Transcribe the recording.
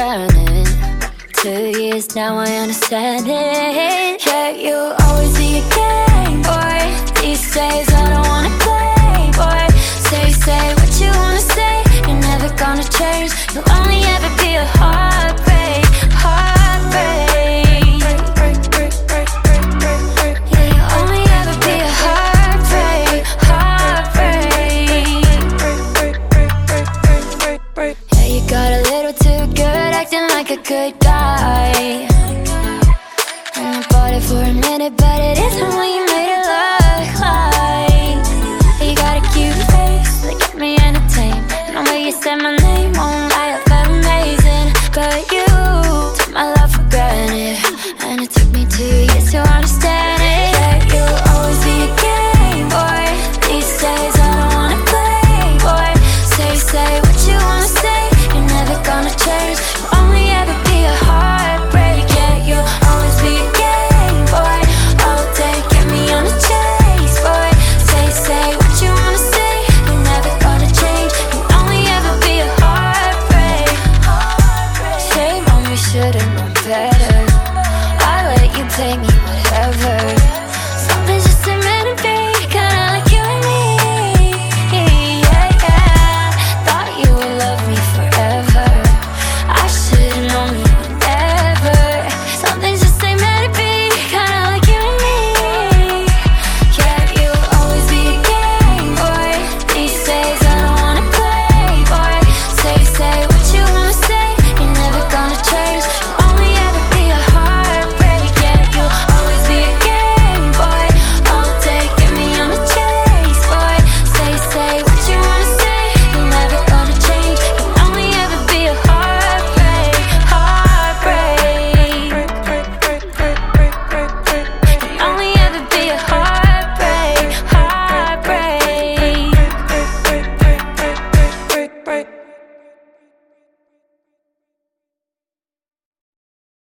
learning. 2 years now, I understand it. Yeah, you'll always be a game boy. These days I don't wanna play, boy. Say what you wanna say. You're never gonna change. You'll only ever be a heartbreak. Yeah, you'll only ever be a heartbreak. Yeah, you got a little too good, acting like a good guy. And I bought it for a minute, but it isn't what you